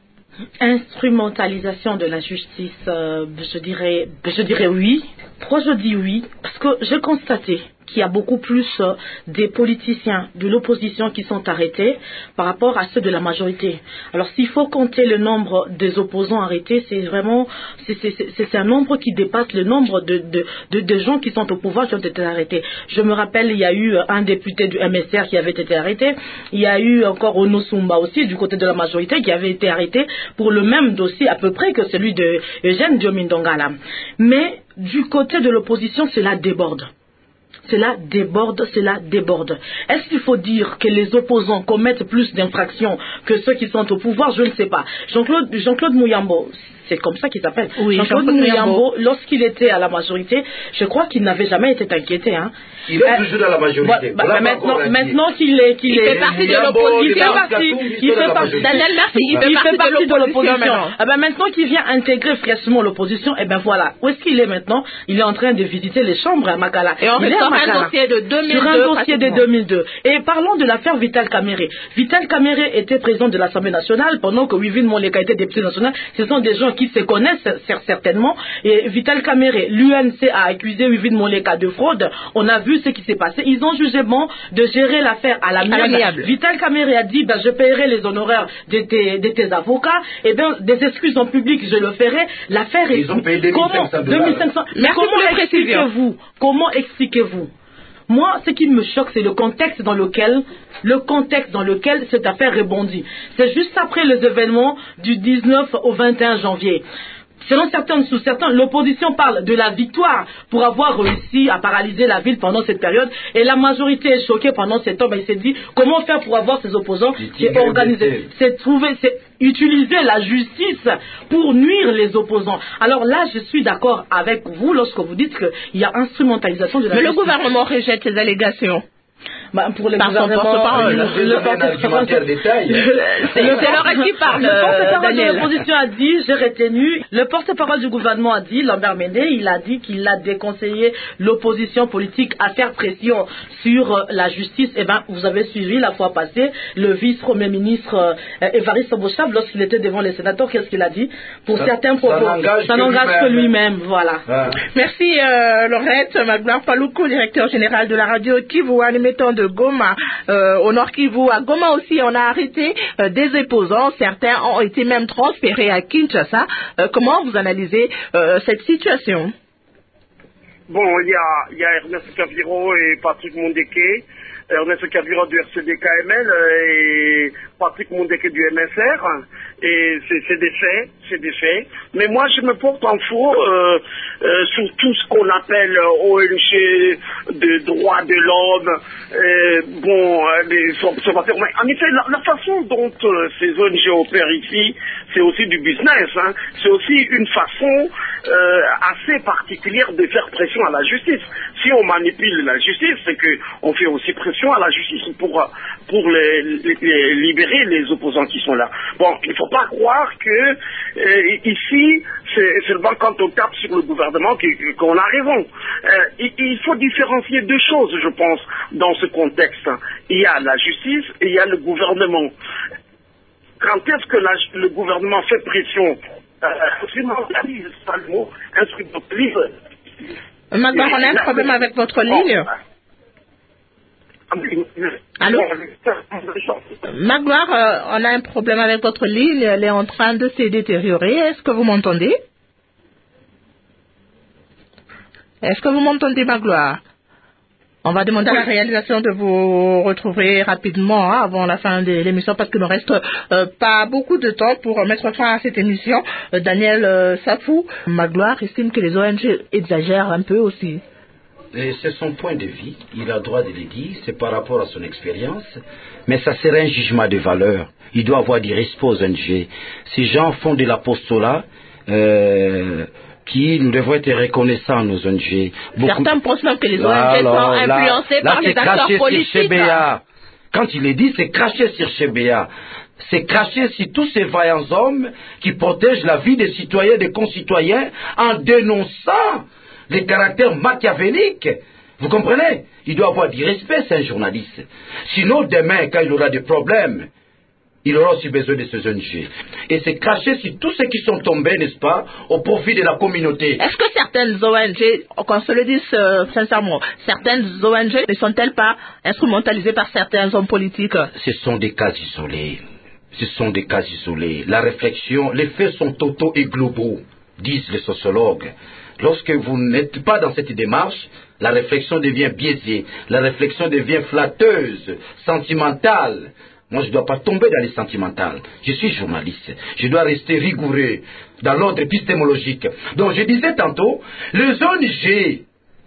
Instrumentalisation de la justice, euh, je dirais, je dirais oui. Pourquoi je dis oui? Parce que j'ai constaté qu'il y a beaucoup plus euh, des politiciens de l'opposition qui sont arrêtés par rapport à ceux de la majorité. Alors s'il faut compter le nombre des opposants arrêtés, c'est vraiment c'est un nombre qui dépasse le nombre de, de, de, de gens qui sont au pouvoir qui ont été arrêtés. Je me rappelle, il y a eu un député du M S R qui avait été arrêté. Il y a eu encore Onosumba aussi du côté de la majorité qui avait été arrêté pour le même dossier à peu près que celui de Eugène Diomindongala. Mais du côté de l'opposition, cela déborde. Cela déborde, cela déborde. Est-ce qu'il faut dire que les opposants commettent plus d'infractions que ceux qui sont au pouvoir? Je ne sais pas. Jean-Claude Jean-Claude Mouyambo, c'est comme ça qu'il s'appelle. Oui, Jean-Claude Jean Mouyambo, lorsqu'il était à la majorité, je crois qu'il n'avait jamais été inquiété. Hein. Il est euh, toujours dans la majorité. Bah, bah, maintenant maintenant qu'il est, qu'il il est, fait partie de l'opposition. Il fait partie, il fait partie. Daniel, merci. Il fait il partie, fait partie de l'opposition. Ah ben maintenant qu'il vient intégrer fraîchement l'opposition, et ben voilà. Où est-ce qu'il est maintenant? Il est en train de visiter les chambres à Makala. Et on ressort un dossier de deux mille deux. Sur un dossier de deux mille deux. Et parlons de l'affaire Vital Kamere. Vital Kamere était président de l'Assemblée nationale pendant que Wivine Moleka était député national. Ce sont des gens qui se connaissent certainement. Et Vital Kamere, l'U N C a accusé Wivine Moleka de fraude. On a vu ce qui s'est passé. Ils ont jugé bon de gérer l'affaire à l'amiable. Vital Kamere a dit, ben, je paierai les honoraires de tes, de tes avocats. Et bien, des excuses en public, je le ferai. L'affaire est... Ils ont payé deux mille cinq cents dollars. deux mille cinq cents. Mais comment expliquez-vous? Comment expliquez-vous? Moi, ce qui me choque, c'est le contexte dans lequel, le contexte dans lequel cette affaire rebondit. C'est juste après les événements du dix-neuf au vingt et un janvier. Selon certains, sous certains, l'opposition parle de la victoire pour avoir réussi à paralyser la ville pendant cette période. Et la majorité est choquée pendant ce temps. Ben, il s'est dit, comment faire pour avoir ces opposants? C'est organiser, c'est trouver, c'est utiliser la justice pour nuire les opposants. Alors là, je suis d'accord avec vous lorsque vous dites qu'il y a instrumentalisation de la Mais justice. Le gouvernement rejette ces allégations. Bah, pour les Par son porte-parole. Le, le porte-parole détail. C'est leur qui parle. Le porte-parole de l'opposition a dit, j'ai retenu. Le porte-parole du gouvernement a dit, Lambert Mende, il a dit qu'il a déconseillé l'opposition politique à faire pression sur euh, la justice. Eh bien, vous avez suivi la fois passée le vice-premier ministre euh, Évariste Bochab lorsqu'il était devant les sénateurs. Qu'est-ce qu'il a dit? Pour ça, certains propos, ça n'engage que lui-même. Lui voilà. Ah. Merci euh, Laurette Magloire Paloukou, directeur général de la radio Kivu, admettant de Goma, euh, au Nord Kivu. À Goma aussi, on a arrêté euh, des opposants. Certains ont été même transférés à Kinshasa. Euh, comment vous analysez euh, cette situation? Bon, il y a, y a Ernest Kaviro et Patrick Mondeke. Ernest Kaviro du R C D K M L et Patrick Mondeke du M S R. Et c'est des faits, c'est des faits. Mais moi, je me porte en faux euh, euh, sur tout ce qu'on appelle O N G de droits de l'homme, euh, bon, euh, les observateurs. Mais en effet, la, la façon dont euh, ces O N G opèrent ici, c'est aussi du business. Hein. C'est aussi une façon euh, assez particulière de faire pression à la justice. Si on manipule la justice, c'est qu'on fait aussi pression à la justice pour, pour les, les, les libérer les opposants qui sont là. Bon, il ne faut pas croire que euh, ici, c'est seulement quand on tape sur le gouvernement qu'on a raison. Euh, il, il faut différencier deux choses, je pense, dans ce contexte. Il y a la justice et il y a le gouvernement. Quand est-ce que la, le gouvernement fait pression, euh, instrumentalise, c'est pas le mot, instrumentalise. Magloire, on a un problème avec votre ligne. Allô? Magloire, euh, on a un problème avec votre ligne. Elle est en train de se détériorer. Est-ce que vous m'entendez? Est-ce que vous m'entendez, Magloire? On va demander oui. à la réalisation de vous retrouver rapidement hein, avant la fin de l'émission parce qu'il ne reste euh, pas beaucoup de temps pour mettre fin à cette émission. Euh, Daniel euh, Safou, Magloire estime que les O N G exagèrent un peu aussi. C'est son point de vue, il a le droit de le dire, c'est par rapport à son expérience, mais ça serait un jugement de valeur. Il doit avoir du respect aux O N G. Ces gens font de l'apostolat euh, qui nous devons être reconnaissants nos O N G. Beaucoup... Certains pensent même que les O N G alors, sont influencés là, par là, les acteurs politiques. Quand il est dit, c'est cracher sur Chebea. C'est cracher sur tous ces vaillants hommes qui protègent la vie des citoyens, des concitoyens, en dénonçant les caractères machiavéliques. Vous comprenez? Il doit avoir du respect, c'est un journaliste. Sinon, demain, quand il aura des problèmes, il aura aussi besoin de ces O N G. Et c'est cracher sur tous ceux qui sont tombés, n'est-ce pas, au profit de la communauté. Est-ce que certaines O N G, qu'on se le dise euh, sincèrement, certaines O N G ne sont-elles pas instrumentalisées par certains hommes politiques? Ce sont des cas isolés. Ce sont des cas isolés. La réflexion, les faits sont totaux et globaux, disent les sociologues. Lorsque vous n'êtes pas dans cette démarche, la réflexion devient biaisée, la réflexion devient flatteuse, sentimentale. Moi, je ne dois pas tomber dans les sentimentales. Je suis journaliste. Je dois rester rigoureux dans l'ordre épistémologique. Donc, je disais tantôt, les O N G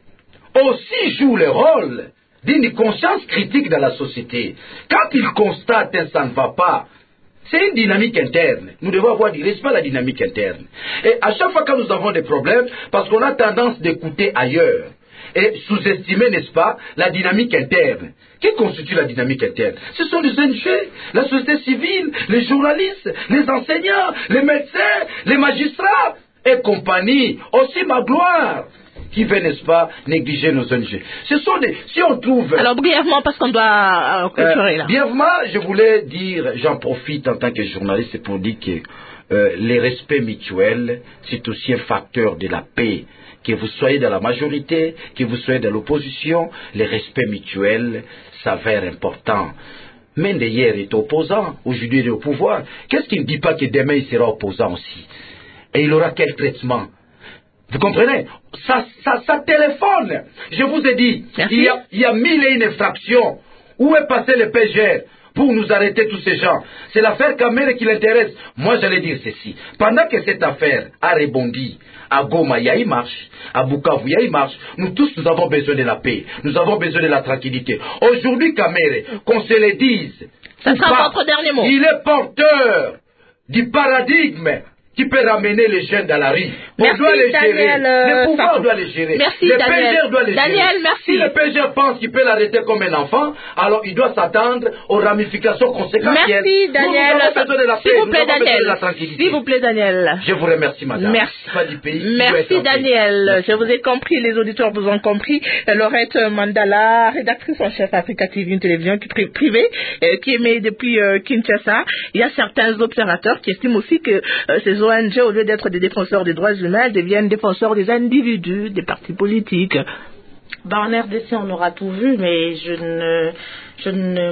aussi jouent le rôle d'une conscience critique dans la société. Quand ils constatent que ça ne va pas, c'est une dynamique interne. Nous devons avoir du respect à la dynamique interne. Et à chaque fois que nous avons des problèmes, parce qu'on a tendance d'écouter ailleurs, et sous-estimer, n'est-ce pas, la dynamique interne. Qui constitue la dynamique interne? Ce sont les O N G, la société civile, les journalistes, les enseignants, les médecins, les magistrats et compagnie. Aussi Magloire, qui veut, n'est-ce pas, négliger nos O N G. Ce sont des... Si on trouve... Alors, brièvement, parce qu'on doit clôturer, là. Euh, brièvement, je voulais dire, j'en profite en tant que journaliste pour dire que euh, les respects mutuels, c'est aussi un facteur de la paix. Que vous soyez dans la majorité, que vous soyez dans l'opposition, les respects mutuels s'avèrent importants. Mendeyer est opposant, aujourd'hui il est au pouvoir. Qu'est-ce qui ne dit pas que demain il sera opposant aussi? Et il aura quel traitement? Vous comprenez? Ça, ça, ça téléphone. Je vous ai dit, il y, a, il y a mille et une infractions. Où est passé le P G R pour nous arrêter tous ces gens? C'est l'affaire Kamere qui l'intéresse. Moi, j'allais dire ceci. Pendant que cette affaire a rebondi, à Goma, il y a une marche. À Bukavu, il y a une marche. Nous tous, nous avons besoin de la paix. Nous avons besoin de la tranquillité. Aujourd'hui, Kamere, qu'on se le dise. Ça sera votre dernier mot. Il est porteur du paradigme qui peut ramener les jeunes dans la rue. On merci, doit les Daniel, gérer. Euh, le pouvoir doit les gérer. Merci, le Daniel. P G R doit les Daniel, gérer. merci. Si le P G R pense qu'il peut l'arrêter comme un enfant, alors il doit s'attendre aux ramifications conséquentes. Merci, Daniel. S'il vous plaît, Daniel. S'il vous plaît, Daniel. Je vous remercie, madame. Merci. Pas du pays, merci, Daniel. Merci. Je vous ai compris, les auditeurs vous ont compris. Laurette Mandala, rédactrice en chef Africa T V, une télévision privée euh, qui émet depuis euh, Kinshasa. Il y a certains observateurs qui estiment aussi que euh, ces O N G, au lieu d'être des défenseurs des droits humains, deviennent défenseurs des individus, des partis politiques. Ben, en R D C, on aura tout vu, mais je ne, je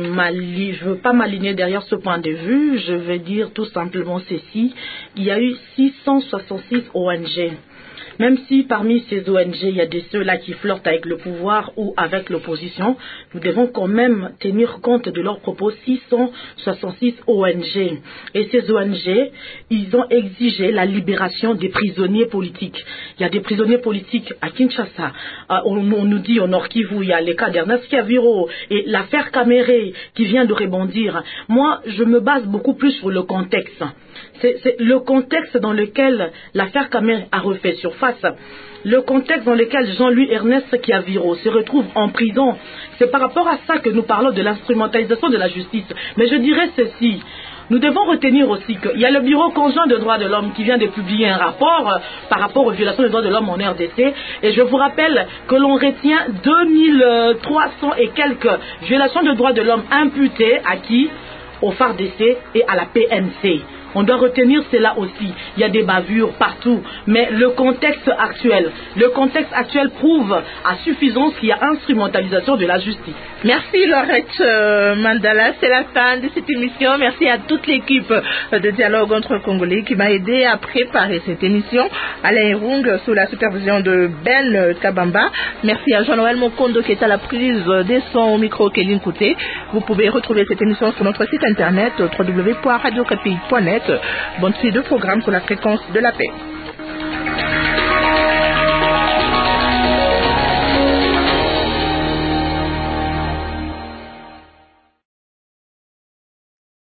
ne je veux pas m'aligner derrière ce point de vue. Je vais dire tout simplement ceci. Il y a eu six cent soixante-six O N G. Même si parmi ces O N G, il y a de ceux-là qui flirtent avec le pouvoir ou avec l'opposition, nous devons quand même tenir compte de leurs propos. Six cent soixante-six O N G. Et ces O N G, ils ont exigé la libération des prisonniers politiques. Il y a des prisonniers politiques à Kinshasa. Euh, on, on nous dit au Nord Kivu, il y a les cas d'Ernest Kaviro et l'affaire Kamere qui vient de rebondir. Moi, je me base beaucoup plus sur le contexte. C'est, c'est le contexte dans lequel l'affaire Kamere a refait surface. Le contexte dans lequel Jean-Louis Ernest Kaviro se retrouve en prison. C'est par rapport à ça que nous parlons de l'instrumentalisation de la justice. Mais je dirais ceci. Nous devons retenir aussi qu'il y a le Bureau conjoint de droits de l'homme qui vient de publier un rapport euh, par rapport aux violations des droits de l'homme en R D C. Et je vous rappelle que l'on retient deux mille trois cents et quelques violations de droits de l'homme imputées à qui? Au F A R D C et à la P N C. On doit retenir cela aussi. Il y a des bavures partout. Mais le contexte actuel, le contexte actuel prouve à suffisance qu'il y a instrumentalisation de la justice. Merci Laurette euh, Mandala. C'est la fin de cette émission. Merci à toute l'équipe de Dialogue entre Congolais qui m'a aidé à préparer cette émission. Alain Rung sous la supervision de Ben Kabamba. Merci à Jean-Noël Mokondo qui est à la prise des sons au micro Kéline Kouté. Vous pouvez retrouver cette émission sur notre site internet w w w point radio okapi point net. Bonne suite de programme sur la fréquence de la paix.